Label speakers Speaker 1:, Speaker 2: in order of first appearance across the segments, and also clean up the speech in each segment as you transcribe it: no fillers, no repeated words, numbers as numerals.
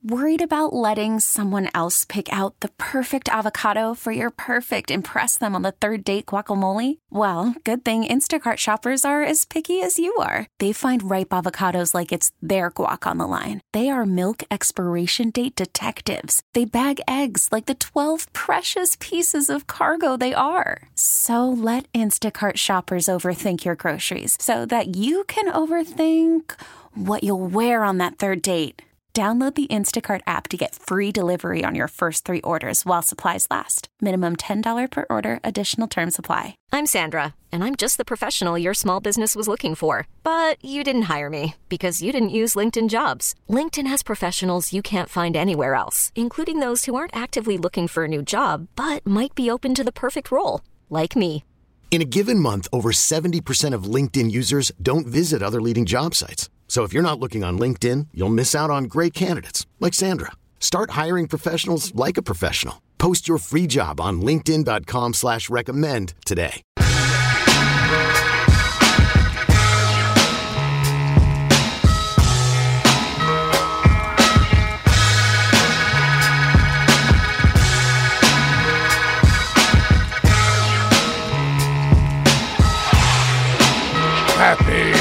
Speaker 1: Worried about letting someone else pick out the perfect avocado for your perfect impress them on the third date guacamole? Well, good thing Instacart shoppers are as picky as you are. They find ripe avocados like it's their guac on the line. They are milk expiration date detectives. They bag eggs like the 12 precious pieces of cargo they are. So let Instacart shoppers overthink your groceries so that you can overthink what you'll wear on that third date. Download the Instacart app to get free delivery on your first 3 orders while supplies last. Minimum $10 per order. Additional terms apply.
Speaker 2: I'm Sandra, and I'm just the professional your small business was looking for. But you didn't hire me because you didn't use LinkedIn Jobs. LinkedIn has professionals you can't find anywhere else, including those who aren't actively looking for a new job, but might be open to the perfect role, like me.
Speaker 3: In a given month, over 70% of LinkedIn users don't visit other leading job sites. So if you're not looking on LinkedIn, you'll miss out on great candidates like Sandra. Start hiring professionals like a professional. Post your free job on linkedin.com/recommend today.
Speaker 4: Happy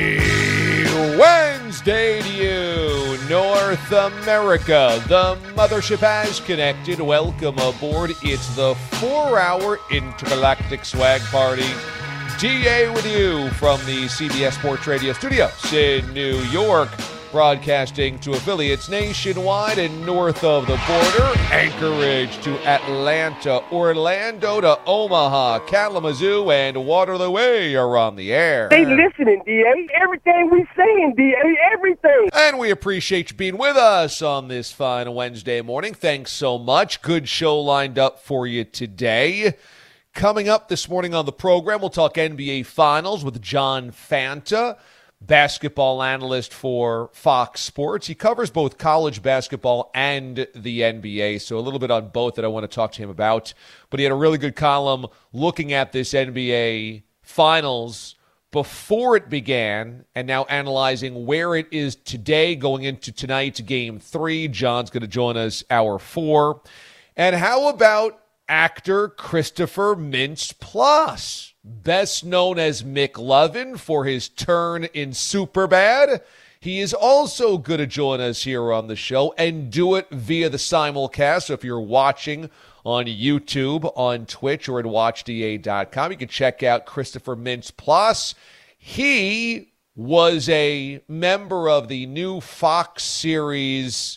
Speaker 4: Wednesday to you, North America. The mothership has connected. Welcome aboard. It's the 4-hour intergalactic swag party. DA with you from the CBS Sports Radio studios in New York, broadcasting to affiliates nationwide and north of the border. Anchorage to Atlanta, Orlando to Omaha, Kalamazoo, and Waterloo Way are on the air.
Speaker 5: They listening, DA. Everything we saying, DA. Everything.
Speaker 4: And we appreciate you being with us on this fine Wednesday morning. Thanks so much. Good show lined up for you today. Coming up this morning on the program, we'll talk NBA Finals with John Fanta, basketball analyst for Fox Sports. He covers both college basketball and the NBA, so a little bit on both that I want to talk to him about. But he had a really good column looking at this NBA Finals before it began and now analyzing where it is today going into tonight's Game 3. John's going to join us hour 4. And how about actor Christopher Mintz-Plasse, best known as McLovin for his turn in Superbad? He is also going to join us here on the show and do it via the simulcast. So if you're watching on YouTube, on Twitch, or at watchda.com, you can check out Christopher Mintz-Plasse. He was a member of the new Fox series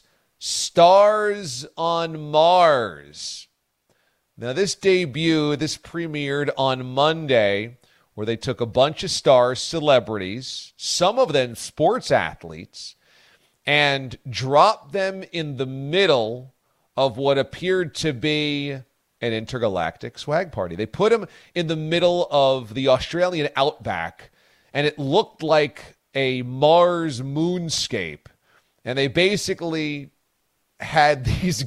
Speaker 4: Stars on Mars. Now, this premiered on Monday, where they took a bunch of stars, celebrities, some of them sports athletes, and dropped them in the middle of what appeared to be an intergalactic swag party. They put them in the middle of the Australian outback, and it looked like a Mars moonscape. And they basically had these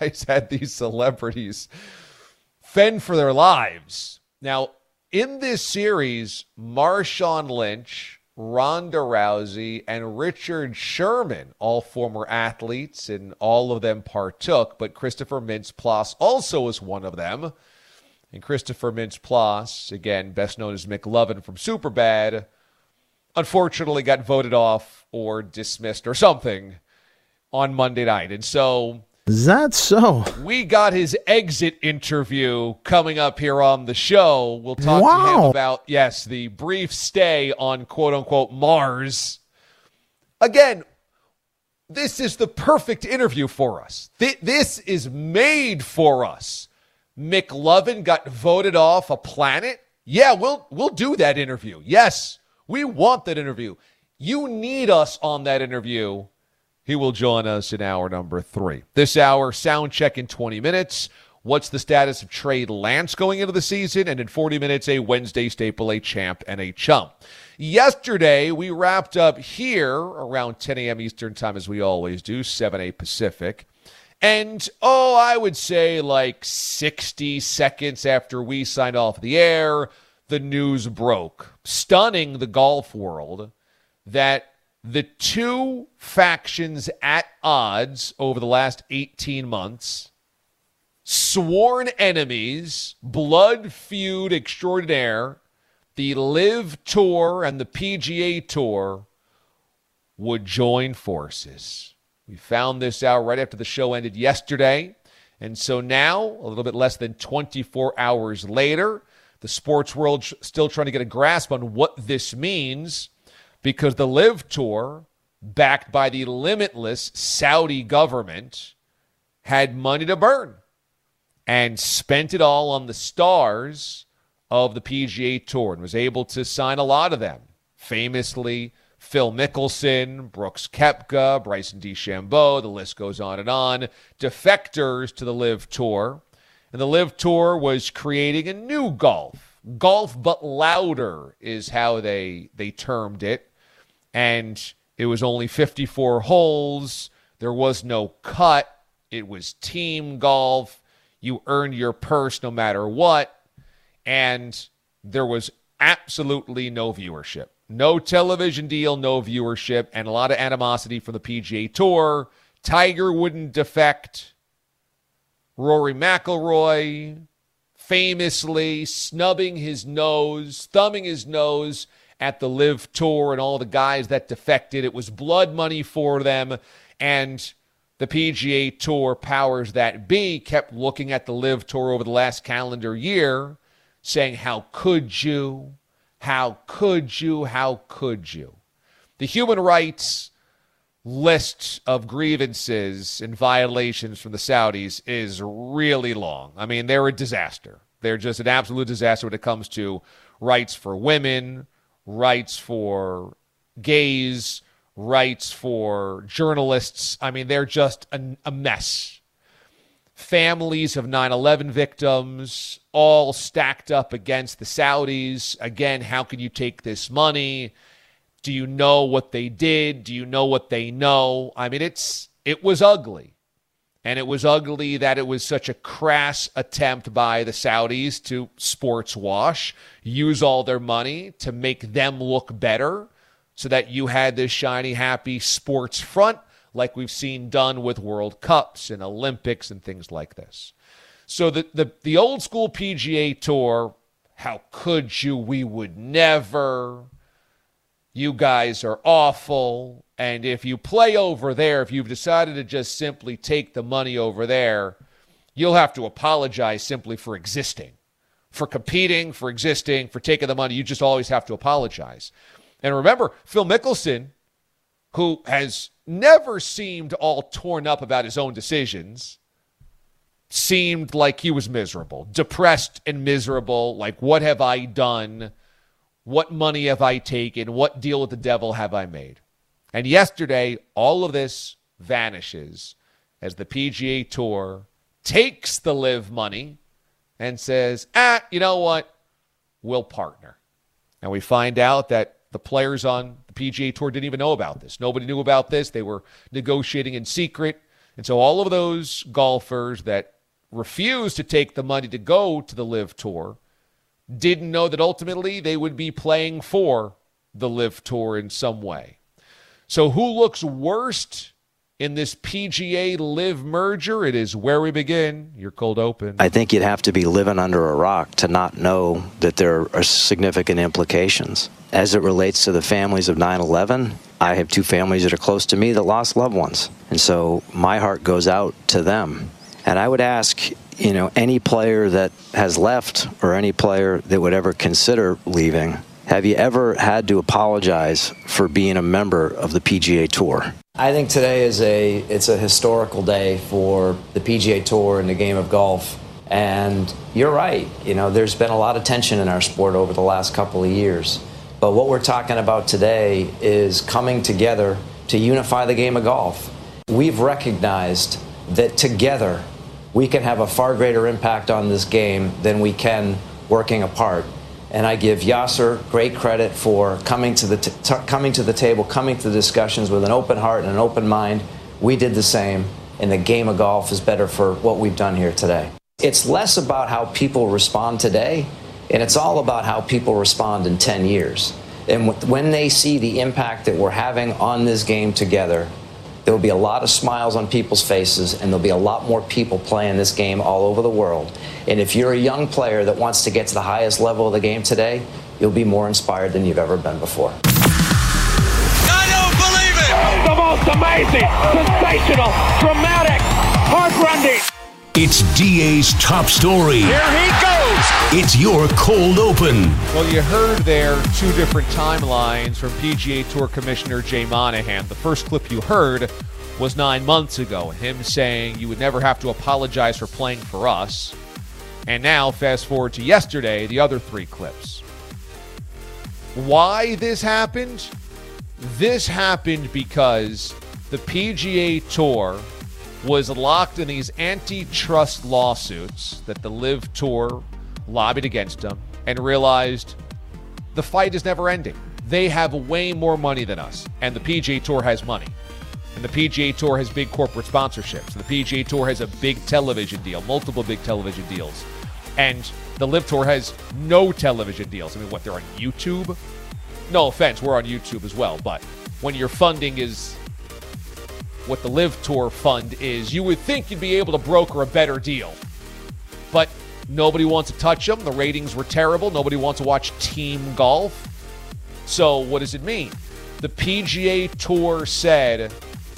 Speaker 4: celebrities fend for their lives. Now, in this series, Marshawn Lynch, Ronda Rousey, and Richard Sherman, all former athletes, and all of them partook, but Christopher Mintz-Plasse also was one of them. And Christopher Mintz-Plasse, again, best known as McLovin from Superbad, unfortunately got voted off or dismissed or something on Monday night. And so,
Speaker 6: is that so?
Speaker 4: We got his exit interview coming up here on the show. We'll talk to him about, yes, the brief stay on quote-unquote Mars. Again, this is the perfect interview for us. This is made for us. McLovin got voted off a planet. Yeah, we'll do that interview. Yes, we want that interview. You need us on that interview. He will join us in hour number 3. This hour, sound check in 20 minutes. What's the status of Trey Lance going into the season? And in 40 minutes, a Wednesday staple, a champ and a chump. Yesterday, we wrapped up here around 10 a.m. Eastern time, as we always do, 7 a.m. Pacific. And, I would say like 60 seconds after we signed off the air, the news broke, stunning the golf world, that the two factions at odds over the last 18 months, sworn enemies, blood feud extraordinaire, the LIV Tour and the PGA Tour would join forces. We found this out right after the show ended yesterday. And so now, a little bit less than 24 hours later, the sports world still trying to get a grasp on what this means, because the LIV Tour, backed by the limitless Saudi government, had money to burn and spent it all on the stars of the PGA Tour and was able to sign a lot of them. Famously, Phil Mickelson, Brooks Koepka, Bryson DeChambeau, the list goes on, defectors to the LIV Tour. And the LIV Tour was creating a new golf. Golf but louder is how they termed it. And it was only 54 holes. There was no cut. It was team golf. You earned your purse no matter what. And there was absolutely no viewership. No television deal, no viewership, and a lot of animosity from the PGA Tour. Tiger wouldn't defect. Rory McIlroy famously thumbing his nose at the LIV Tour and all the guys that defected. It was blood money for them, and the PGA Tour powers that be kept looking at the LIV Tour over the last calendar year, saying, how could you? How could you? How could you? The human rights list of grievances and violations from the Saudis is really long. I mean, they're a disaster. They're just an absolute disaster when it comes to rights for women, rights for gays, rights for journalists. I mean, they're just a mess. Families of 9/11 victims all stacked up against the Saudis. Again, how can you take this money? Do you know what they did? Do you know what they know? I mean, it was ugly. And it was ugly that it was such a crass attempt by the Saudis to sports wash, use all their money to make them look better so that you had this shiny, happy sports front like we've seen done with World Cups and Olympics and things like this. So the old school PGA Tour, how could you? We would never. You guys are awful. And if you play over there, if you've decided to just simply take the money over there, you'll have to apologize simply for existing, for competing, for existing, for taking the money. You just always have to apologize. And remember, Phil Mickelson, who has never seemed all torn up about his own decisions, seemed like he was miserable, depressed and miserable, like, what have I done? What money have I taken? What deal with the devil have I made? And yesterday, all of this vanishes as the PGA Tour takes the LIV money and says, you know what? We'll partner. And we find out that the players on the PGA Tour didn't even know about this. Nobody knew about this. They were negotiating in secret. And so all of those golfers that refused to take the money to go to the LIV Tour didn't know that ultimately they would be playing for the LIV Tour in some way. So who looks worst in this PGA LIV merger? It is where we begin. Your cold open.
Speaker 6: I think you'd have to be living under a rock to not know that there are significant implications. As it relates to the families of 9/11, I have two families that are close to me that lost loved ones. And so my heart goes out to them. And I would ask, any player that has left or any player that would ever consider leaving, have you ever had to apologize for being a member of the PGA Tour?
Speaker 7: I think today it's a historical day for the PGA Tour and the game of golf. And you're right. There's been a lot of tension in our sport over the last couple of years. But what we're talking about today is coming together to unify the game of golf. We've recognized that together we can have a far greater impact on this game than we can working apart. And I give Yasser great credit for coming to the table, coming to the discussions with an open heart and an open mind. We did the same, and the game of golf is better for what we've done here today. It's less about how people respond today, and it's all about how people respond in 10 years. And when they see the impact that we're having on this game together, there will be a lot of smiles on people's faces, and there'll be a lot more people playing this game all over the world. And if you're a young player that wants to get to the highest level of the game today, you'll be more inspired than you've ever been before.
Speaker 8: I don't believe it!
Speaker 5: The most amazing, sensational, dramatic, heartrending.
Speaker 9: It's DA's top story.
Speaker 8: Here he goes!
Speaker 9: It's your cold open.
Speaker 4: Well, you heard there two different timelines from PGA Tour Commissioner Jay Monahan. The first clip you heard was 9 months ago, him saying you would never have to apologize for playing for us. And now, fast forward to yesterday, the other three clips. Why this happened? This happened because the PGA Tour was locked in these antitrust lawsuits that the LIV Tour lobbied against them and realized the fight is never ending. They have way more money than us, and the PGA Tour has money. And the PGA Tour has big corporate sponsorships. And the PGA Tour has a big television deal, multiple big television deals. And the LIV Tour has no television deals. I mean, what, they're on YouTube? No offense, we're on YouTube as well. But when your funding is what the LIV Tour fund is, you would think you'd be able to broker a better deal. But nobody wants to touch them. The ratings were terrible. Nobody wants to watch team golf. So what does it mean? The PGA Tour said,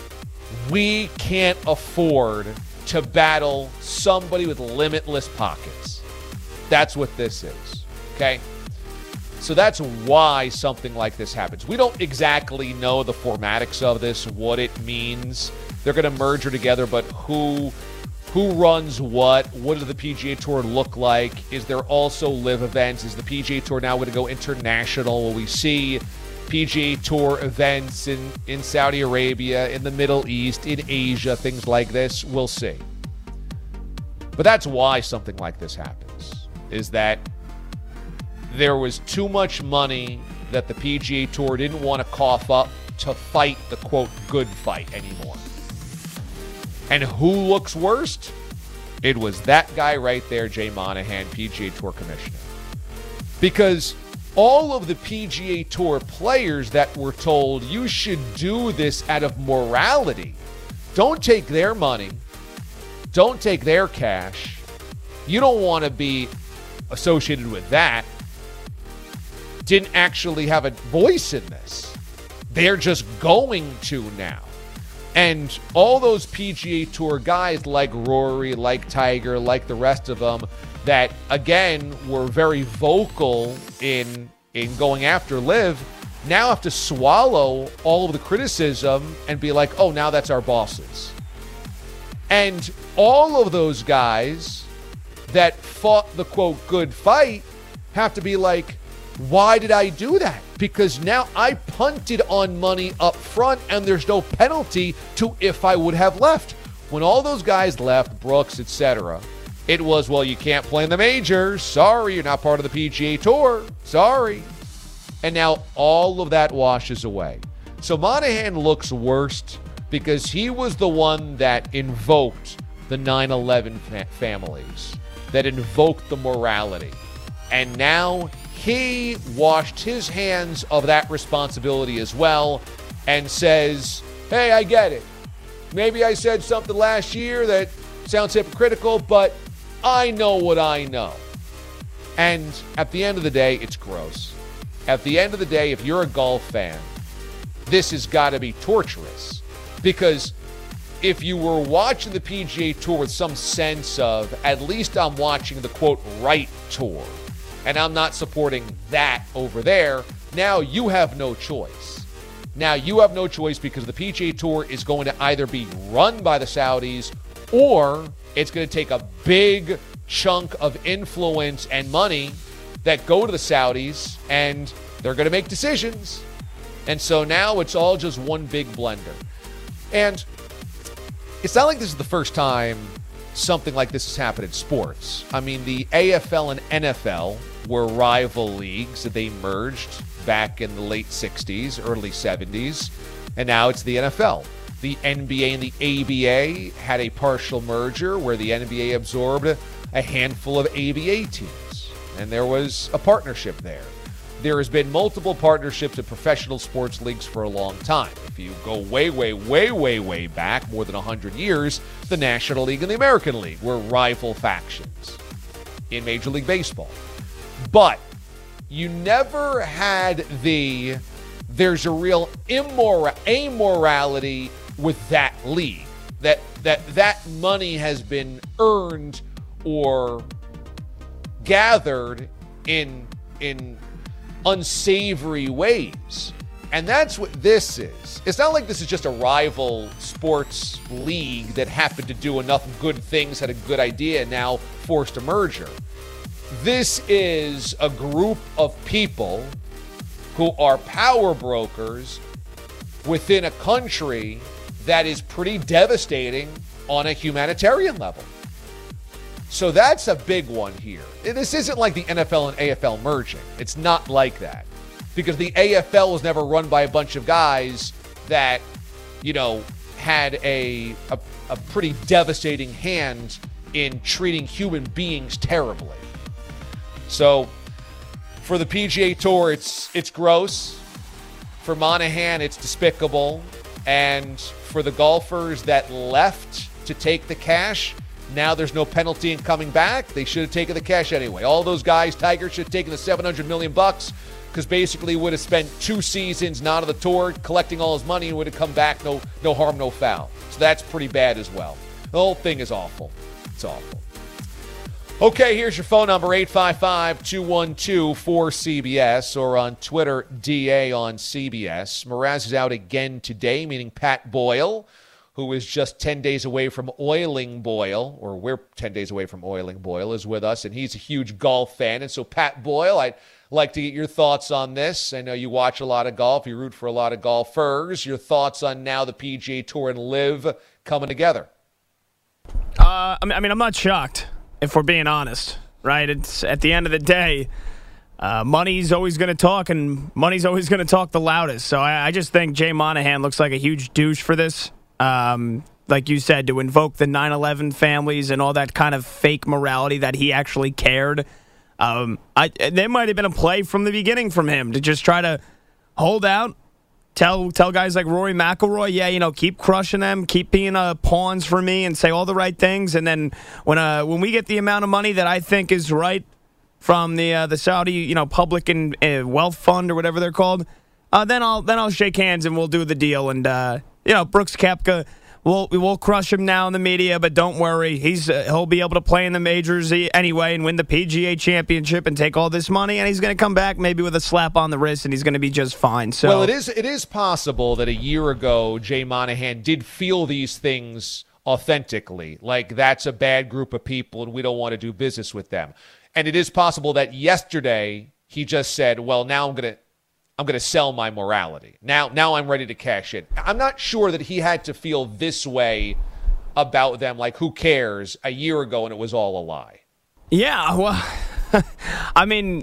Speaker 4: we can't afford to battle somebody with limitless pockets. That's what this is, okay? So that's why something like this happens. We don't exactly know the formatics of this, what it means. They're going to merge together, but who runs what? What does the PGA Tour look like? Is there also LIV events? Is the PGA Tour now going to go international? Will we see PGA Tour events in Saudi Arabia, in the Middle East, in Asia, things like this? We'll see. But that's why something like this happens, is that there was too much money that the PGA Tour didn't want to cough up to fight the, quote, good fight anymore. And who looks worst? It was that guy right there, Jay Monahan, PGA Tour Commissioner. Because all of the PGA Tour players that were told you should do this out of morality, don't take their money, don't take their cash, you don't want to be associated with that, didn't actually have a voice in this. They're just going to now. And all those PGA Tour guys like Rory, like Tiger, like the rest of them that, again, were very vocal in going after LIV, now have to swallow all of the criticism and be like, oh, now that's our bosses. And all of those guys that fought the, quote, good fight have to be like, why did I do that? Because now I punted on money up front and there's no penalty to if I would have left. When all those guys left, Brooks, etc., it was, well, you can't play in the majors. Sorry, you're not part of the PGA Tour. Sorry. And now all of that washes away. So Monahan looks worst because he was the one that invoked the 9/11 families, that invoked the morality. And now he washed his hands of that responsibility as well and says, hey, I get it. Maybe I said something last year that sounds hypocritical, but I know what I know. And at the end of the day, it's gross. At the end of the day, if you're a golf fan, this has got to be torturous. Because if you were watching the PGA Tour with some sense of, at least I'm watching the, quote, right tour, and I'm not supporting that over there, now you have no choice. Now you have no choice because the PGA Tour is going to either be run by the Saudis or it's going to take a big chunk of influence and money that go to the Saudis and they're going to make decisions. And so now it's all just one big blender. And it's not like this is the first time something like this has happened in sports. I mean, the AFL and NFL were rival leagues that they merged back in the late 60s, early 70s, and now it's the NFL. The NBA and the ABA had a partial merger where the NBA absorbed a handful of ABA teams, and there was a partnership there. there has been multiple partnerships in professional sports leagues for a long time. If you go way back, more than 100 years, the National League and the American League were rival factions in Major League Baseball. But you never had there's a real amorality with that league. That money has been earned or gathered in unsavory ways. And that's what this is. It's not like this is just a rival sports league that happened to do enough good things, had a good idea, and now forced a merger. This is a group of people who are power brokers within a country that is pretty devastating on a humanitarian level. So that's a big one here. This isn't like the NFL and AFL merging. It's not like that. Because the AFL was never run by a bunch of guys that, had a pretty devastating hand in treating human beings terribly. So for the PGA Tour, it's gross. For Monahan, it's despicable. And for the golfers that left to take the cash, now there's no penalty in coming back. They should have taken the cash anyway. All those guys, Tiger should have taken the $700 million because basically would have spent 2 seasons not on the tour, collecting all his money, and would have come back, no harm, no foul. So that's pretty bad as well. The whole thing is awful. It's awful. Okay, here's your phone number, 855-212-4CBS, or on Twitter, DA on CBS. Mraz is out again today, meaning Pat Boyle, who is just 10 days away from oiling Boyle, or we're 10 days away from oiling Boyle, is with us, and he's a huge golf fan. And so, Pat Boyle, I'd like to get your thoughts on this. I know you watch a lot of golf. You root for a lot of golfers. Your thoughts on now the PGA Tour and LIV coming together?
Speaker 10: I'm not shocked, if we're being honest, right? It's at the end of the day, money's always going to talk, and money's always going to talk the loudest. So I just think Jay Monahan looks like a huge douche for this. Like you said, to invoke the 9/11 families and all that kind of fake morality that he actually cared. There might have been a play from the beginning from him to just try to hold out, tell guys like Rory McIlroy, keep crushing them, keep being pawns for me, and say all the right things. And then when we get the amount of money that I think is right from the Saudi public and wealth fund or whatever they're called, then I'll shake hands and we'll do the deal. And Brooks Koepka, we'll crush him now in the media, but don't worry, he'll be able to play in the majors anyway and win the PGA Championship and take all this money, and he's going to come back maybe with a slap on the wrist, and he's going to be just fine. So,
Speaker 4: well, it is possible that a year ago Jay Monahan did feel these things authentically, like that's a bad group of people and we don't want to do business with them. And it is possible that yesterday he just said, well, now I'm going to sell my morality. Now I'm ready to cash in. I'm not sure that he had to feel this way about them, like who cares, a year ago, and it was all a lie.
Speaker 10: Yeah, well, I mean,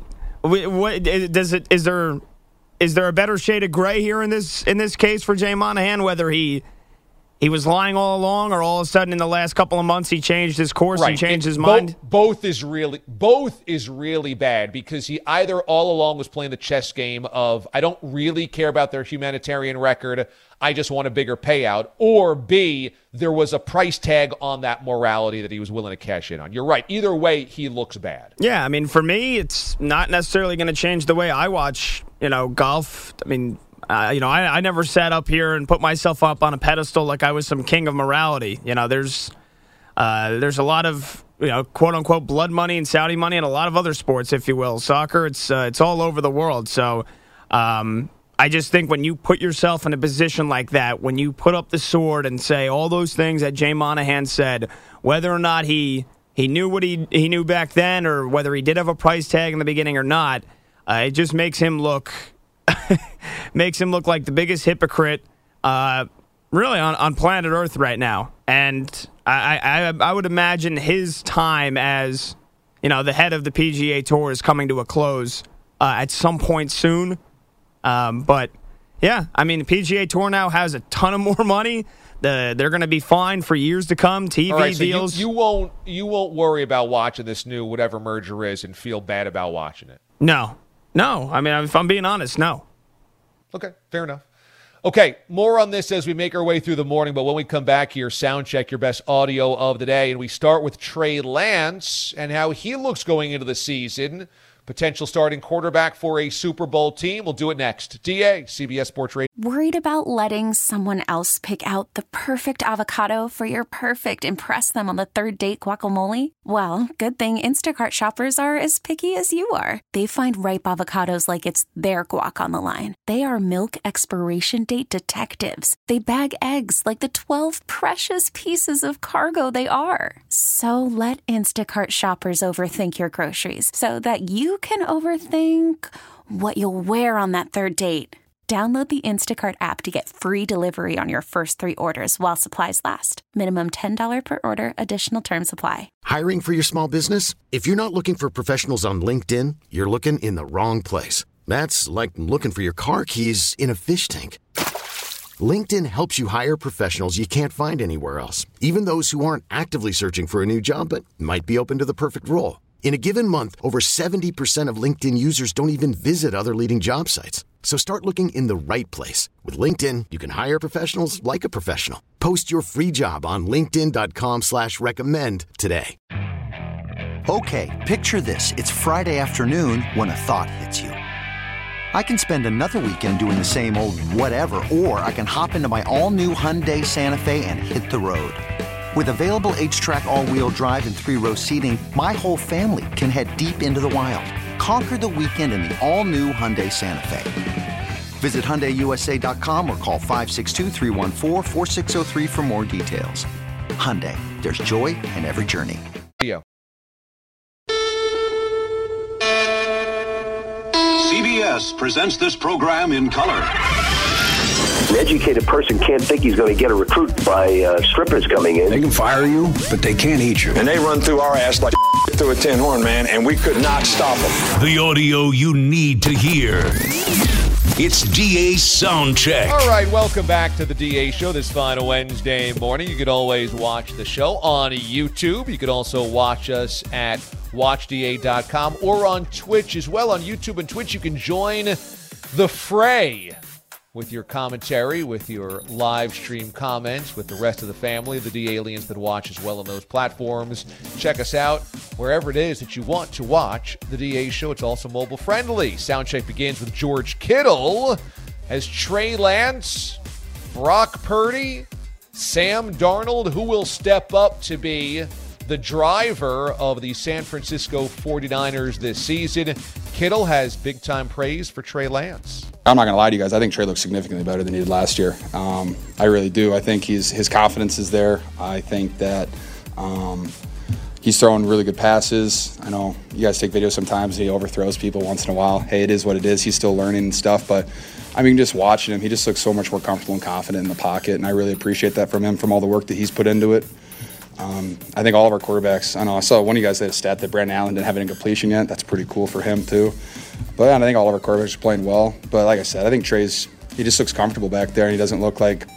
Speaker 10: is there a better shade of gray here in this case for Jay Monahan, whether he was lying all along, or all of a sudden in the last couple of months he changed his course and changed his mind?
Speaker 4: Both is really bad, because he either all along was playing the chess game of, I don't really care about their humanitarian record, I just want a bigger payout, or B, there was a price tag on that morality that he was willing to cash in on. You're right. Either way, he looks bad.
Speaker 10: Yeah, I mean, for me, it's not necessarily going to change the way I watch, golf. I mean, I never sat up here and put myself up on a pedestal like I was some king of morality. There's a lot of, quote unquote blood money and Saudi money and a lot of other sports, if you will. Soccer, it's all over the world. So I just think when you put yourself in a position like that, when you put up the sword and say all those things that Jay Monahan said, whether or not he knew what he knew back then, or whether he did have a price tag in the beginning or not, it just makes him look like the biggest hypocrite really on planet Earth right now. And I would imagine his time as the head of the PGA Tour is coming to a close at some point soon. But yeah, I mean, the PGA Tour now has a ton of more money. They're going to be fine for years to come. TV deals.
Speaker 4: So you won't worry about watching this new whatever merger is and feel bad about watching it.
Speaker 10: No, No. I mean, if I'm being honest, no.
Speaker 4: Okay, fair enough. Okay, more on this as we make our way through the morning, but when we come back here, sound check your best audio of the day, and we start with Trey Lance and how he looks going into the season. Potential starting quarterback for a Super Bowl team. We'll do it next. DA, CBS Sports Radio.
Speaker 1: Worried about letting someone else pick out the perfect avocado for your perfect impress them on the third date guacamole? Well, good thing Instacart shoppers are as picky as you are. They find ripe avocados like it's their guac on the line. They are milk expiration date detectives. They bag eggs like the 12 precious pieces of cargo they are. So let Instacart shoppers overthink your groceries so that you can overthink what you'll wear on that third date. Download the Instacart app to get free delivery on your first 3 orders while supplies last. Minimum $10 per order. Additional terms apply.
Speaker 3: Hiring for your small business? If you're not looking for professionals on LinkedIn, you're looking in the wrong place. That's like looking for your car keys in a fish tank. LinkedIn helps you hire professionals you can't find anywhere else, even those who aren't actively searching for a new job but might be open to the perfect role. In a given month, over 70% of LinkedIn users don't even visit other leading job sites. So start looking in the right place. With LinkedIn, you can hire professionals like a professional. Post your free job on linkedin.com/recommend today.
Speaker 11: Okay, picture this. It's Friday afternoon when a thought hits you. I can spend another weekend doing the same old whatever, or I can hop into my all-new Hyundai Santa Fe and hit the road. With available H-Track all-wheel drive and 3-row seating, my whole family can head deep into the wild. Conquer the weekend in the all-new Hyundai Santa Fe. Visit HyundaiUSA.com or call 562-314-4603 for more details. Hyundai, there's joy in every journey.
Speaker 12: CBS presents this program in color.
Speaker 5: An educated person can't think he's going to get a recruit by strippers coming in.
Speaker 13: They can fire you, but they can't eat you.
Speaker 14: And they run through our ass like through a tin horn, man, and we could not stop them.
Speaker 9: The audio you need to hear. It's DA's Soundcheck.
Speaker 4: All right, welcome back to the DA Show this fine Wednesday morning. You can always watch the show on YouTube. You can also watch us at watchda.com or on Twitch as well. On YouTube and Twitch, you can join the fray with your commentary, with your live stream comments, with the rest of the family, the D-Aliens that watch as well on those platforms. Check us out wherever it is that you want to watch the DA Show. It's also mobile friendly. Soundcheck begins with George Kittle as Trey Lance, Brock Purdy, Sam Darnold, who will step up to be the driver of the San Francisco 49ers this season. Kittle has big-time praise for Trey Lance.
Speaker 15: I'm not going to lie to you guys. I think Trey looks significantly better than he did last year. I really do. I think his confidence is there. I think that he's throwing really good passes. I know you guys take videos sometimes. He overthrows people once in a while. Hey, it is what it is. He's still learning and stuff. But, I mean, just watching him, he just looks so much more comfortable and confident in the pocket, and I really appreciate that from him, from all the work that he's put into it. I think all of our quarterbacks, I know I saw one of you guys had a stat that Brandon Allen didn't have an incompletion yet. That's pretty cool for him too. But I think all of our quarterbacks are playing well. But like I said, I think he just looks comfortable back there, and he doesn't look like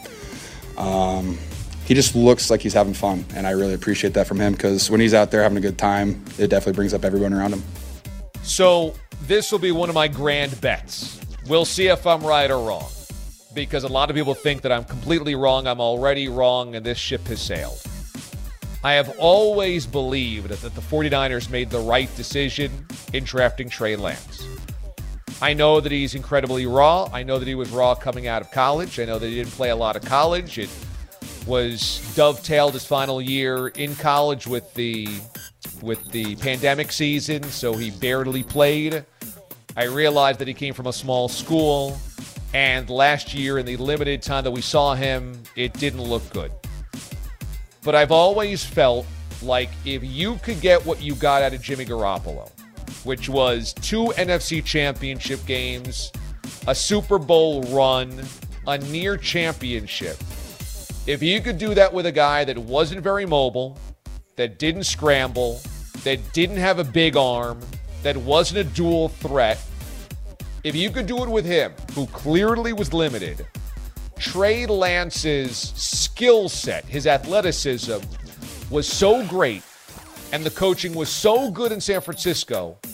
Speaker 15: he just looks like he's having fun. And I really appreciate that from him, because when he's out there having a good time, it definitely brings up everyone around him.
Speaker 4: So this will be one of my grand bets. We'll see if I'm right or wrong, because a lot of people think that I'm completely wrong. I'm already wrong, and this ship has sailed. I have always believed that the 49ers made the right decision in drafting Trey Lance. I know that he's incredibly raw. I know that he was raw coming out of college. I know that he didn't play a lot of college. It was dovetailed his final year in college with the pandemic season, so he barely played. I realized that he came from a small school, and last year in the limited time that we saw him, it didn't look good. But I've always felt like if you could get what you got out of Jimmy Garoppolo, which was 2 NFC championship games, a Super Bowl run, a near championship, if you could do that with a guy that wasn't very mobile, that didn't scramble, that didn't have a big arm, that wasn't a dual threat, if you could do it with him, who clearly was limited, Trey Lance's skill set, his athleticism, was so great, and the coaching was so good in San Francisco,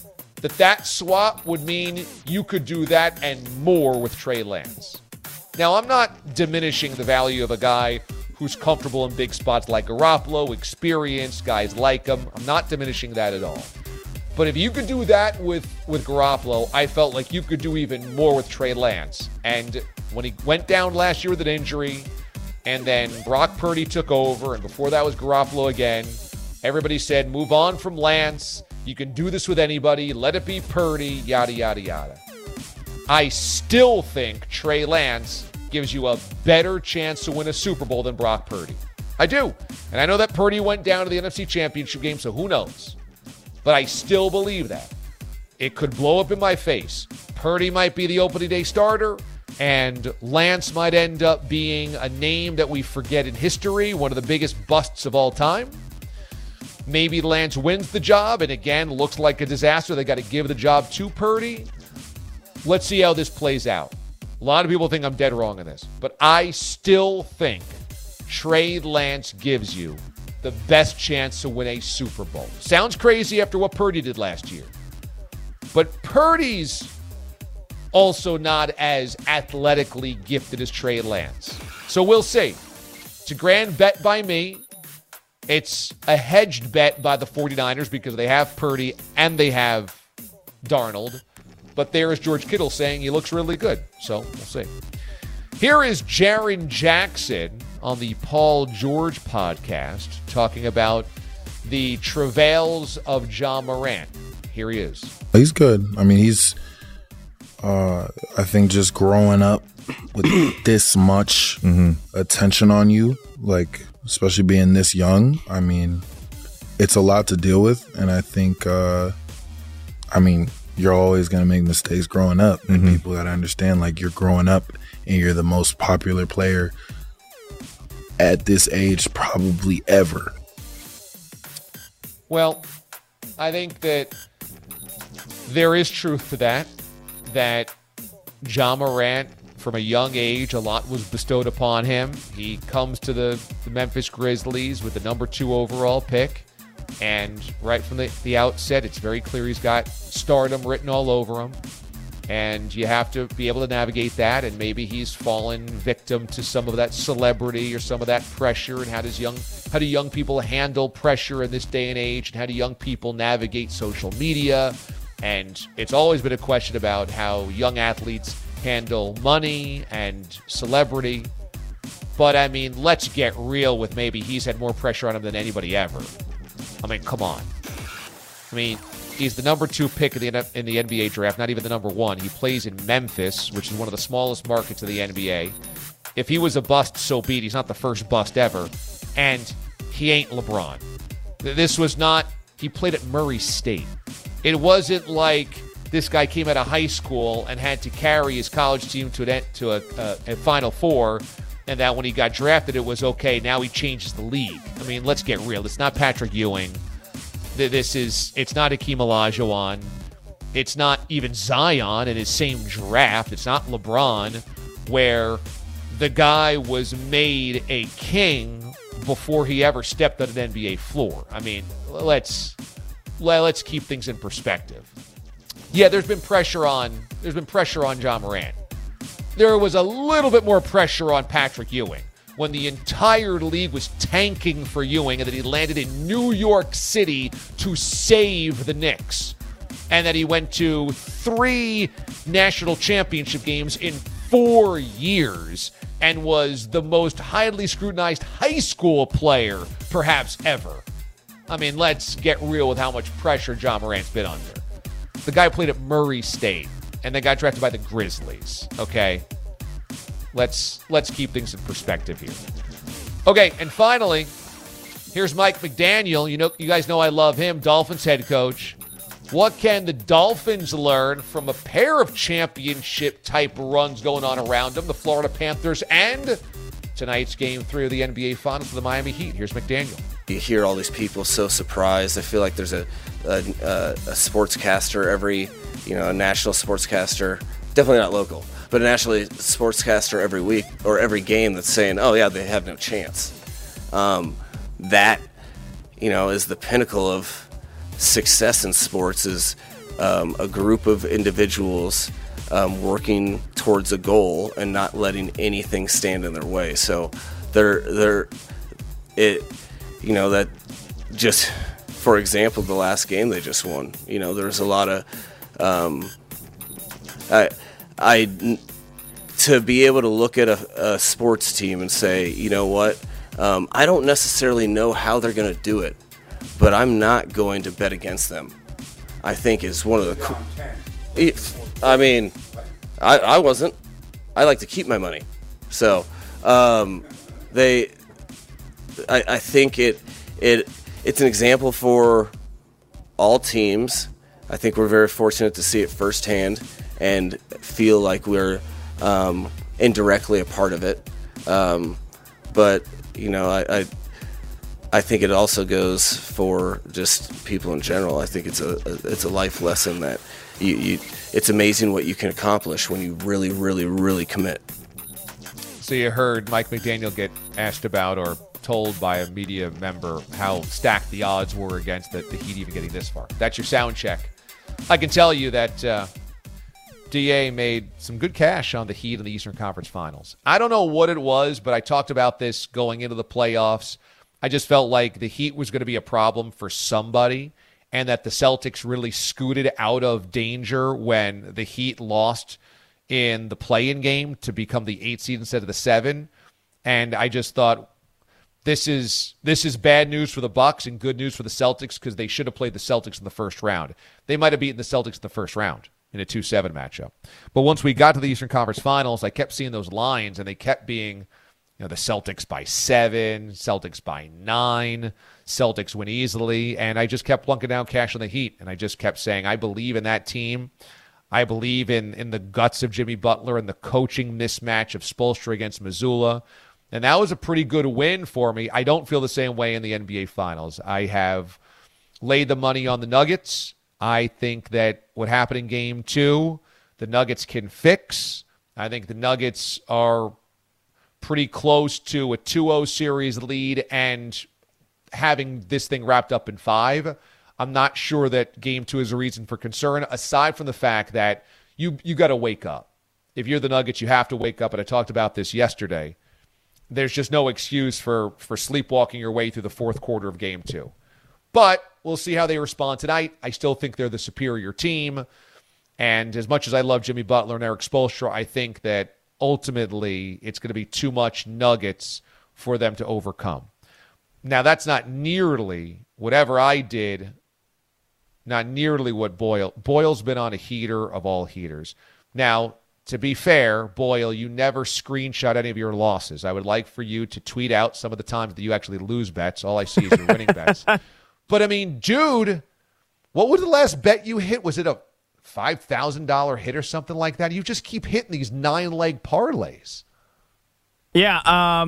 Speaker 4: that swap would mean you could do that and more with Trey Lance. Now, I'm not diminishing the value of a guy who's comfortable in big spots like Garoppolo, experienced, guys like him. I'm not diminishing that at all. But if you could do that with Garoppolo, I felt like you could do even more with Trey Lance. And when he went down last year with an injury, and then Brock Purdy took over, and before that was Garoppolo again, everybody said, move on from Lance. You can do this with anybody. Let it be Purdy, yada, yada, yada. I still think Trey Lance gives you a better chance to win a Super Bowl than Brock Purdy. I do. And I know that Purdy went down to the NFC Championship game, so who knows? But I still believe that. It could blow up in my face. Purdy might be the opening day starter, and Lance might end up being a name that we forget in history, one of the biggest busts of all time. Maybe Lance wins the job, and again, looks like a disaster. They got to give the job to Purdy. Let's see how this plays out. A lot of people think I'm dead wrong on this, but I still think Trey Lance gives you the best chance to win a Super Bowl. Sounds crazy after what Purdy did last year, but Purdy's also not as athletically gifted as Trey Lance. So we'll see. It's a grand bet by me. It's a hedged bet by the 49ers because they have Purdy and they have Darnold. But there is George Kittle saying he looks really good. So we'll see. Here is Jaren Jackson on the Paul George podcast talking about the travails of Ja Morant. Here he is.
Speaker 16: He's good. I mean, he's, I think, just growing up with this much attention on you, like, especially being this young. I mean, it's a lot to deal with. And I think, you're always going to make mistakes growing up. And people got to understand, like, you're growing up and you're the most popular player at this age probably ever.
Speaker 4: Well, I think that there is truth to that Ja Morant, from a young age, a lot was bestowed upon him. He comes to the Memphis Grizzlies with the number 2 overall pick. And right from the outset, it's very clear he's got stardom written all over him. And you have to be able to navigate that. And maybe he's fallen victim to some of that celebrity or some of that pressure. And how do young people handle pressure in this day and age? And how do young people navigate social media? And it's always been a question about how young athletes handle money and celebrity. But, I mean, let's get real with maybe he's had more pressure on him than anybody ever. I mean, come on. I mean, he's the number 2 pick in the NBA draft, not even the number 1. He plays in Memphis, which is one of the smallest markets of the NBA. If he was a bust, so be it. He's not the first bust ever. And he ain't LeBron. This was not, he played at Murray State. It wasn't like this guy came out of high school and had to carry his college team to a Final Four, and that when he got drafted, it was okay, now he changes the league. I mean, let's get real. It's not Patrick Ewing. It's not Hakeem Olajuwon. It's not even Zion in his same draft. It's not LeBron, where the guy was made a king before he ever stepped on an NBA floor. I mean, let's keep things in perspective. Yeah, there's been pressure on Ja Morant. There was a little bit more pressure on Patrick Ewing when the entire league was tanking for Ewing, and that he landed in New York City to save the Knicks, and that he went to 3 national championship games in 4 years and was the most highly scrutinized high school player perhaps ever. I mean, let's get real with how much pressure Ja Morant's been under. The guy played at Murray State and then got drafted by the Grizzlies, okay? Let's keep things in perspective here. Okay, and finally, here's Mike McDaniel. You guys know I love him, Dolphins head coach. What can the Dolphins learn from a pair of championship-type runs going on around them, the Florida Panthers and tonight's Game 3 of the NBA Finals for the Miami Heat? Here's McDaniel.
Speaker 17: You hear all these people so surprised. I feel like there's a sportscaster every, a national sportscaster, definitely not local, but a national sportscaster every week or every game that's saying, oh yeah, they have no chance. That, is the pinnacle of success in sports, is a group of individuals working towards a goal and not letting anything stand in their way. So that just, for example, the last game they just won, there's a lot of to be able to look at a sports team and say, you know what, I don't necessarily know how they're going to do it, but I'm not going to bet against them, I think is one of the I mean, I wasn't. I like to keep my money. So I think it's an example for all teams. I think we're very fortunate to see it firsthand and feel like we're indirectly a part of it. But I think it also goes for just people in general. I think it's a life lesson that it's amazing what you can accomplish when you really, really, really commit.
Speaker 4: So you heard Mike McDaniel get asked about or told by a media member how stacked the odds were against the Heat even getting this far. That's your sound check. I can tell you that DA made some good cash on the Heat in the Eastern Conference Finals. I don't know what it was, but I talked about this going into the playoffs. I just felt like the Heat was going to be a problem for somebody, and that the Celtics really scooted out of danger when the Heat lost in the play-in game to become the 8 seed instead of the 7. And I just thought, this is bad news for the Bucks and good news for the Celtics, because they should have played the Celtics in the first round. They might have beaten the Celtics in the first round in a 2-7 matchup. But once we got to the Eastern Conference Finals, I kept seeing those lines, and they kept being, the Celtics by 7, Celtics by 9, Celtics win easily, and I just kept plunking down cash on the Heat, and I just kept saying, I believe in that team. I believe in the guts of Jimmy Butler and the coaching mismatch of Spoelstra against Missoula. And that was a pretty good win for me. I don't feel the same way in the NBA Finals. I have laid the money on the Nuggets. I think that what happened in Game 2, the Nuggets can fix. I think the Nuggets are pretty close to a 2-0 series lead and having this thing wrapped up in 5. I'm not sure that Game 2 is a reason for concern, aside from the fact that you got to wake up. If you're the Nuggets, you have to wake up, and I talked about this yesterday. There's just no excuse for sleepwalking your way through the fourth quarter of Game 2. But we'll see how they respond tonight. I still think they're the superior team. And as much as I love Jimmy Butler and Eric Spoelstra, I think that ultimately it's going to be too much Nuggets for them to overcome. Now, that's not nearly whatever I did, not nearly what Boyle's been on a heater of all heaters. Now, to be fair, Boyle, you never screenshot any of your losses. I would like for you to tweet out some of the times that you actually lose bets. All I see is your winning bets. But, I mean, dude, what was the last bet you hit? Was it a $5,000 hit or something like that? You just keep hitting these 9-leg parlays.
Speaker 10: Yeah,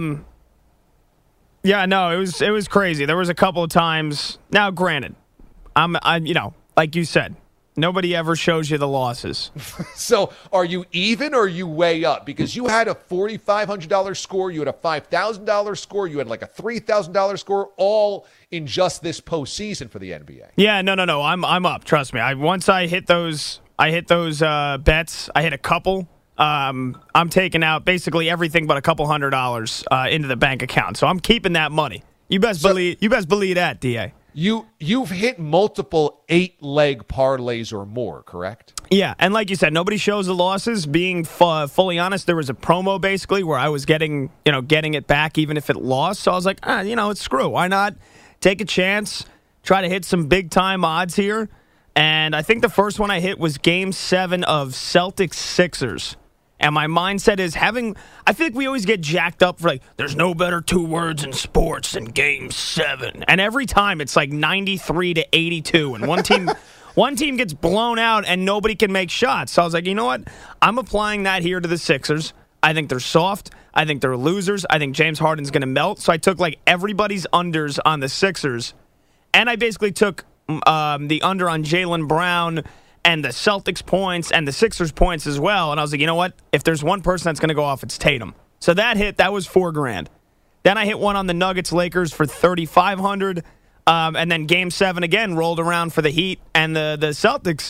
Speaker 10: no, it was crazy. There was a couple of times. Now, granted, I'm like you said, nobody ever shows you the losses.
Speaker 4: So are you even or are you way up? Because you had a $4,500 score, you had a $5,000 score, you had like a $3,000 score, all in just this postseason for the NBA.
Speaker 10: Yeah, no. I'm up. Trust me. Once I hit those bets. I hit a couple. I'm taking out basically everything but a couple $100 into the bank account. So I'm keeping that money. You best believe that, DA.
Speaker 4: You've hit multiple 8-leg parlays or more, correct?
Speaker 10: Yeah, and like you said, nobody shows the losses. Being fully honest, there was a promo basically where I was getting it back even if it lost. So I was like, it's screw. Why not take a chance, try to hit some big-time odds here? And I think the first one I hit was Game 7 of Celtics-Sixers. And my mindset is I feel like we always get jacked up for there's no better 2 words in sports than Game 7. And every time it's 93-82. And one team gets blown out and nobody can make shots. So I was like, you know what? I'm applying that here to the Sixers. I think they're soft. I think they're losers. I think James Harden's going to melt. So I took everybody's unders on the Sixers. And I basically took the under on Jaylen Brown and the Celtics points and the Sixers points as well. And I was like, you know what? If there's one person that's going to go off, it's Tatum. So that was $4,000. Then I hit one on the Nuggets Lakers for $3,500. And then Game 7 again rolled around for the Heat and the Celtics.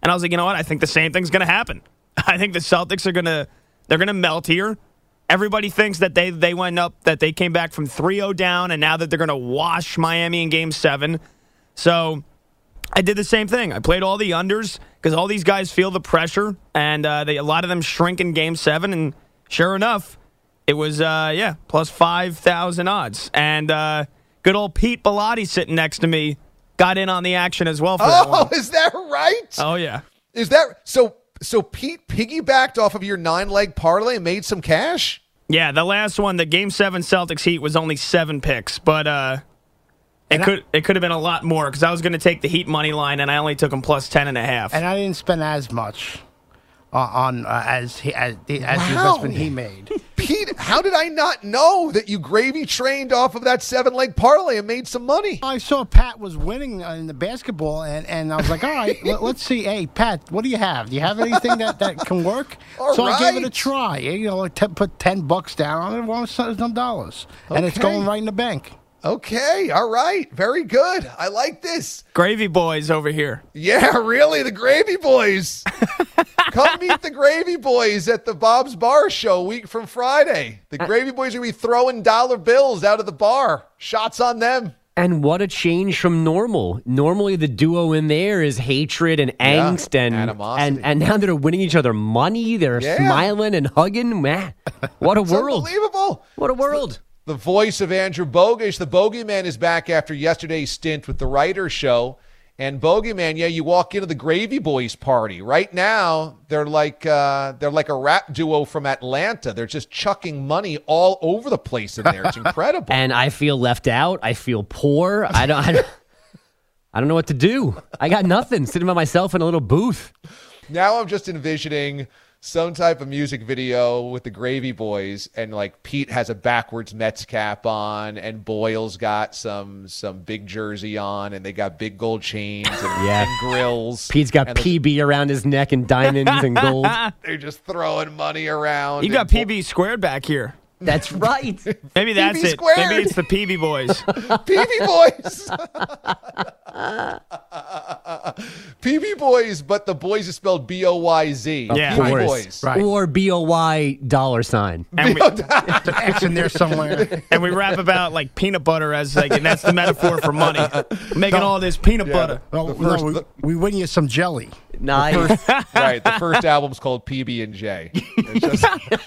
Speaker 10: And I was like, you know what? I think the same thing's going to happen. I think the Celtics they're going to melt here. Everybody thinks that they went up, that they came back from 3-0 down, and now that they're going to wash Miami in Game 7. So I did the same thing. I played all the unders because all these guys feel the pressure, and a lot of them shrink in Game 7. And sure enough, it was, plus 5,000 odds. And good old Pete Bellotti sitting next to me got in on the action as well for that one.
Speaker 4: Oh, is that right?
Speaker 10: Oh, yeah.
Speaker 4: Is that so Pete piggybacked off of your 9-leg parlay and made some cash?
Speaker 10: Yeah, the last one, the Game 7 Celtics Heat, was only 7 picks, but it could have been a lot more because I was going to take the Heat money line and I only took them plus 10.5.
Speaker 18: And I didn't spend as much as the investment he made.
Speaker 4: Pete, how did I not know that you gravy trained off of that 7-leg parlay and made some money?
Speaker 18: I saw Pat was winning in the basketball, and I was like, all right, let's see. Hey, Pat, what do you have? Do you have anything that can work? I gave it a try. Put $10 down on it, won some dollars. And it's going right in the bank.
Speaker 4: Okay, all right. Very good. I like this.
Speaker 10: Gravy boys over here.
Speaker 4: Yeah, really, the Gravy Boys. Come meet the Gravy Boys at the Bob's Bar show a week from Friday. The Gravy Boys are going to be throwing dollar bills out of the bar. Shots on them.
Speaker 19: And what a change from normal. Normally the duo in there is hatred and angst and animosity. And now they're winning each other money. They're smiling and hugging. Man, what a world.
Speaker 4: Unbelievable.
Speaker 19: What a world.
Speaker 4: The voice of Andrew Bogish, the Bogeyman, is back after yesterday's stint with the Writer Show. And Bogeyman, you walk into the Gravy Boys party. Right now, they're like a rap duo from Atlanta. They're just chucking money all over the place in there. It's incredible.
Speaker 19: And I feel left out. I feel poor. I don't know what to do. I got nothing. Sitting by myself in a little booth.
Speaker 4: Now I'm just envisioning some type of music video with the Gravy Boys, and like Pete has a backwards Mets cap on, and Boyle's got some big jersey on, and they got big gold chains and grills.
Speaker 19: Pete's got PB around his neck and diamonds and gold.
Speaker 4: They're just throwing money around.
Speaker 10: You got PB squared back here.
Speaker 19: That's right.
Speaker 10: Maybe that's
Speaker 4: PB
Speaker 10: it.
Speaker 4: squared.
Speaker 10: Maybe it's the PB Boys.
Speaker 4: PB Boys. PB Boys, but the boys is spelled B-O-Y-Z.
Speaker 10: Yeah.
Speaker 4: PB Boys.
Speaker 19: Right. Or B-O-Y $sign.
Speaker 10: And
Speaker 18: the X in there somewhere.
Speaker 10: And we rap about like peanut butter as like, and that's the metaphor for money. Making all this peanut butter.
Speaker 18: We win you some jelly.
Speaker 19: Nice.
Speaker 4: Right. The first album's called PB&J. It's just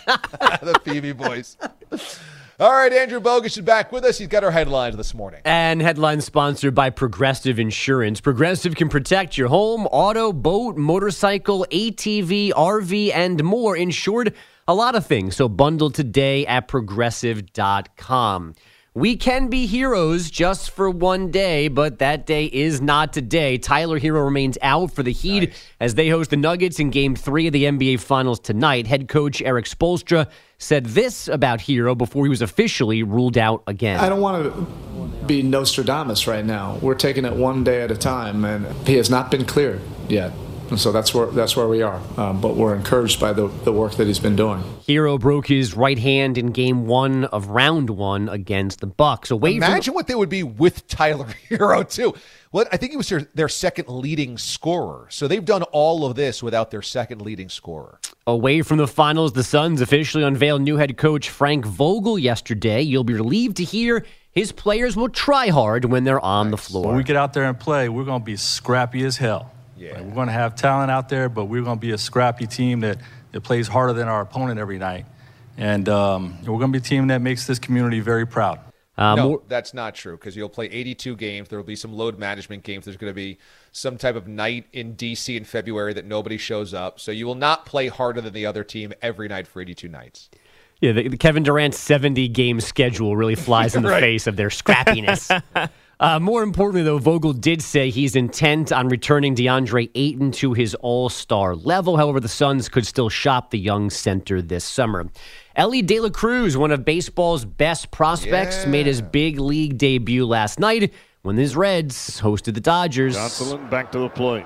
Speaker 4: the PB Boys. All right, Andrew Bogish is back with us. He's got our headlines this morning.
Speaker 19: And headlines sponsored by Progressive Insurance. Progressive can protect your home, auto, boat, motorcycle, ATV, RV, and more. Insured a lot of things. So bundle today at Progressive.com. We can be heroes just for one day, but that day is not today. Tyler Hero remains out for the Heat as they host the Nuggets in Game 3 of the NBA Finals tonight. Head coach Eric Spoelstra said this about Hero before he was officially ruled out again.
Speaker 20: I don't want to be Nostradamus right now. We're taking it one day at a time, and he has not been cleared yet. And so that's where we are. But we're encouraged by the work that he's been doing.
Speaker 19: Hero broke his right hand in Game 1 of Round 1 against the Bucks.
Speaker 4: Imagine what they would be with Tyler Hero, too. I think he was their second leading scorer. So they've done all of this without their second leading scorer.
Speaker 19: Away from the finals, the Suns officially unveiled new head coach Frank Vogel yesterday. You'll be relieved to hear his players will try hard when they're on the floor.
Speaker 21: When we get out there and play, we're going to be scrappy as hell. Yeah. We're going to have talent out there, but we're going to be a scrappy team that plays harder than our opponent every night. And we're going to be a team that makes this community very proud.
Speaker 4: No, that's not true because you'll play 82 games. There will be some load management games. There's going to be some type of night in D.C. in February that nobody shows up. So you will not play harder than the other team every night for 82 nights.
Speaker 19: Yeah, the Kevin Durant 70-game schedule really flies in the face of their scrappiness. More importantly, though, Vogel did say he's intent on returning DeAndre Ayton to his all-star level. However, the Suns could still shop the young center this summer. Elly De La Cruz, one of baseball's best prospects, made his big league debut last night when his Reds hosted the Dodgers.
Speaker 22: Johnson back to the plate.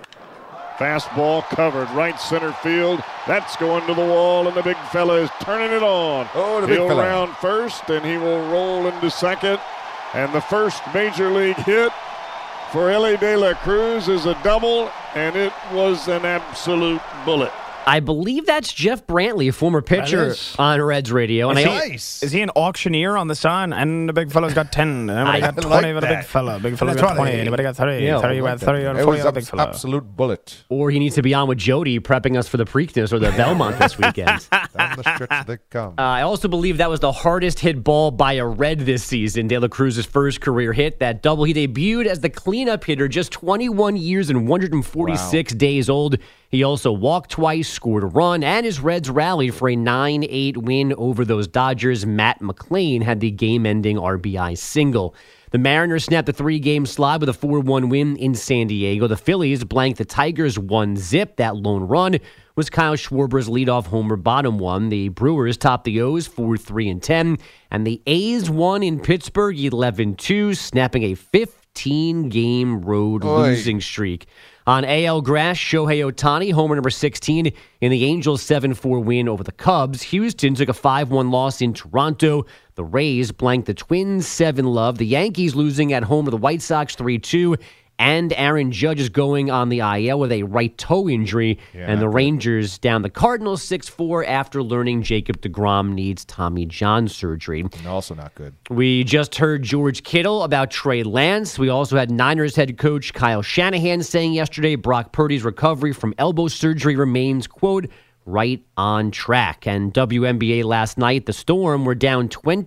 Speaker 22: Fastball covered right center field. That's going to the wall, and the big fella is turning it on. He'll round first, and he will roll into second. And the first major league hit for Elly De La Cruz is a double, and it was an absolute bullet.
Speaker 19: I believe that's Jeff Brantley, a former pitcher on Reds radio. And
Speaker 10: Is he an auctioneer on the sign? And the big fella's got 10. Anybody got 20 with a big fella? Big fella's got 20. Anybody got 30?
Speaker 19: Yeah,
Speaker 10: 30 with 30 or 40 with a big fella.
Speaker 4: Absolute bullet.
Speaker 19: Or he needs to be on with Jody prepping us for the Preakness or the Belmont this weekend.
Speaker 4: Down the stretch they come.
Speaker 19: I also believe that was the hardest hit ball by a Red this season. De La Cruz's first career hit. That double, he debuted as the cleanup hitter, just 21 years and 146 days old. He also walked twice, scored a run, and his Reds rallied for a 9-8 win over those Dodgers. Matt McClain had the game-ending RBI single. The Mariners snapped a 3-game slide with a 4-1 win in San Diego. The Phillies blanked the Tigers 1-0. That lone run was Kyle Schwarber's leadoff homer bottom one. The Brewers topped the O's 4-3-10, and the A's won in Pittsburgh 11-2, snapping a 15-game road losing streak. On AL grass, Shohei Ohtani, homer number 16 in the Angels' 7-4 win over the Cubs. Houston took a 5-1 loss in Toronto. The Rays blanked the Twins 7-0. The Yankees losing at home to the White Sox 3-2. And Aaron Judge is going on the IL with a right toe injury. And the Rangers down the Cardinals 6-4 after learning Jacob deGrom needs Tommy John surgery.
Speaker 4: Also not good.
Speaker 19: We just heard George Kittle about Trey Lance. We also had Niners head coach Kyle Shanahan saying yesterday Brock Purdy's recovery from elbow surgery remains, quote, right on track. And WNBA last night, the Storm were down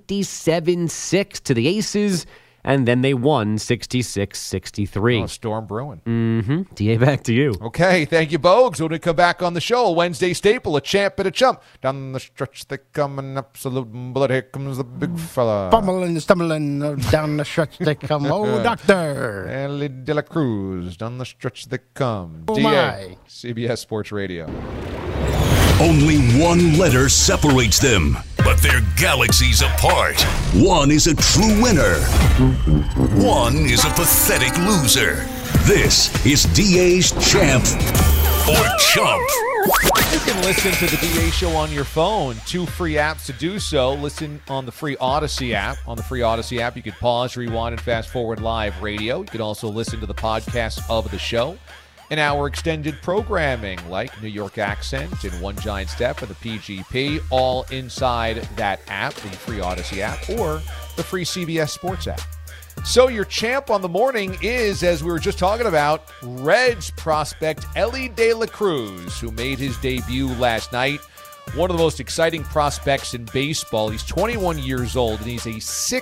Speaker 19: 27-6 to the Aces. And then they won 66-63.
Speaker 4: Oh, Storm brewing.
Speaker 19: Mm-hmm. DA, back to you.
Speaker 4: Okay, thank you, Bogues. When we come back on the show, a Wednesday staple, a champ and a chump. Down the stretch they come, an absolute bullet. Here comes the big fella.
Speaker 18: Fumbling, stumbling, down the stretch they come. Oh, doctor.
Speaker 4: Ellie De La Cruz, down the stretch they come.
Speaker 18: Oh,
Speaker 4: DA,
Speaker 18: my.
Speaker 4: CBS Sports Radio.
Speaker 9: Only one letter separates them, but they're galaxies apart. One is a true winner. One is a pathetic loser. This is DA's Champ or Chump.
Speaker 4: You can listen to the DA Show on your phone. 2 free apps to do so. Listen on the free Odyssey app. On the free Odyssey app, you can pause, rewind, and fast forward live radio. You can also listen to the podcast of the show and our extended programming like New York Accent and One Giant Step and the PGP, all inside that app, the free Odyssey app, or the free CBS Sports app. So your champ on the morning is, as we were just talking about, Reds prospect Elly De La Cruz, who made his debut last night. One of the most exciting prospects in baseball. He's 21 years old, and he's a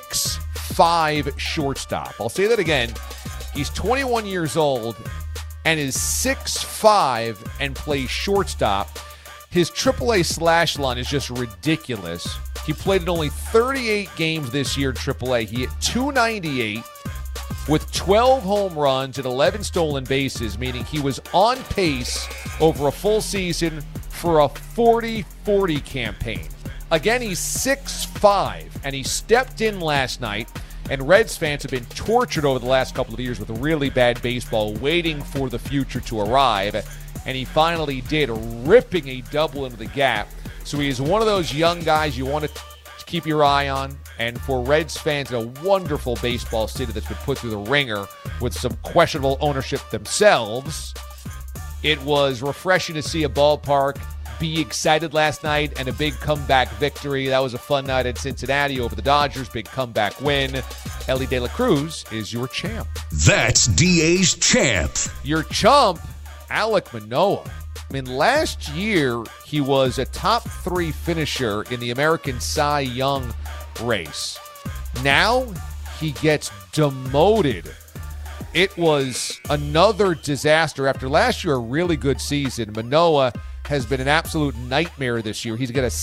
Speaker 4: 6'5" shortstop. I'll say that again. He's 21 years old and is 6'5" and plays shortstop. His AAA slash line is just ridiculous. He played in only 38 games this year in AAA. He hit .298 with 12 home runs and 11 stolen bases, meaning he was on pace over a full season for a 40-40 campaign. Again, he's 6'5", and he stepped in last night. And Reds fans have been tortured over the last couple of years with really bad baseball, waiting for the future to arrive. And he finally did, ripping a double into the gap. So he is one of those young guys you want to keep your eye on. And for Reds fans, a wonderful baseball city that's been put through the ringer with some questionable ownership themselves. It was refreshing to see a ballpark be excited last night and a big comeback victory. That was a fun night at Cincinnati over the Dodgers. Big comeback win. Elly De La Cruz is your champ.
Speaker 9: That's DA's champ.
Speaker 4: Your chump, Alek Manoah. I mean, last year he was a top 3 finisher in the American Cy Young race. Now he gets demoted. It was another disaster. After last year, a really good season, Manoah has been an absolute nightmare this year. He's got a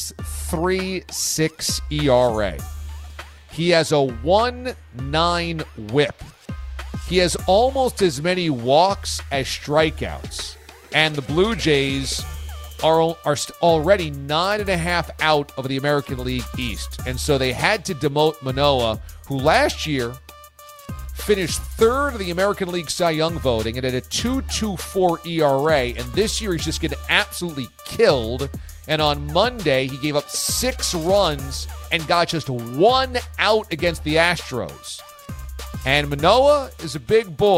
Speaker 4: 6.36 ERA. He has a 1.9 whip. He has almost as many walks as strikeouts. And the Blue Jays are already 9.5 out of the American League East. And so they had to demote Manoah, who last year finished 3rd of the American League Cy Young voting and at a 2.24 ERA. And this year he's just getting absolutely killed. And on Monday, he gave up 6 runs and got just 1 out against the Astros. And Manoah is a big boy.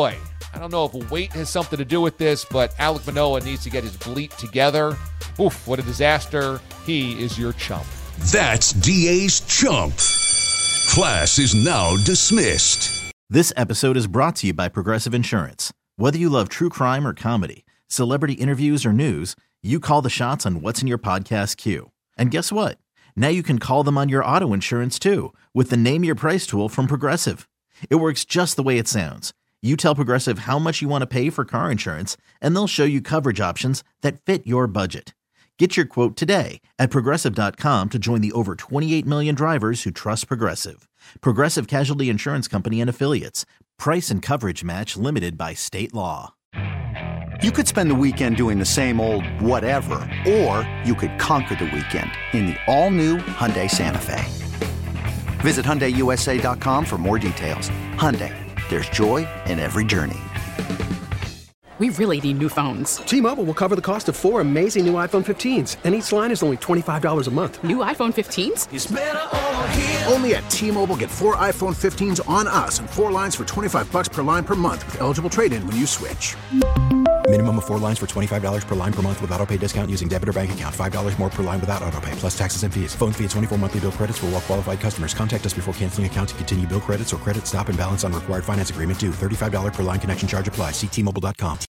Speaker 4: I don't know if weight has something to do with this, but Alek Manoah needs to get his bleep together. Oof, what a disaster. He is your chump.
Speaker 9: That's DA's chump. Class is now dismissed.
Speaker 2: This episode is brought to you by Progressive Insurance. Whether you love true crime or comedy, celebrity interviews or news, you call the shots on what's in your podcast queue. And guess what? Now you can call them on your auto insurance too with the Name Your Price tool from Progressive. It works just the way it sounds. You tell Progressive how much you want to pay for car insurance, and they'll show you coverage options that fit your budget. Get your quote today at Progressive.com to join the over 28 million drivers who trust Progressive. Progressive Casualty Insurance Company and Affiliates. Price and coverage match limited by state law.
Speaker 11: You could spend the weekend doing the same old whatever, or you could conquer the weekend in the all-new Hyundai Santa Fe. Visit HyundaiUSA.com for more details. Hyundai, there's joy in every journey.
Speaker 6: We really need new phones.
Speaker 23: T-Mobile will cover the cost of 4 amazing new iPhone 15s, and each line is only $25 a month.
Speaker 6: New iPhone 15s?
Speaker 23: It's better over here.
Speaker 24: Only at T-Mobile, get 4 iPhone 15s on us and 4 lines for $25 per line per month with eligible trade-in when you switch.
Speaker 25: Minimum of 4 lines for $25 per line per month with autopay discount using debit or bank account. $5 more per line without autopay, plus taxes and fees. Phone fee at 24 monthly bill credits for well-qualified customers. Contact us before canceling account to continue bill credits or credit stop and balance on required finance agreement due. $35 per line connection charge applies. See T-Mobile.com.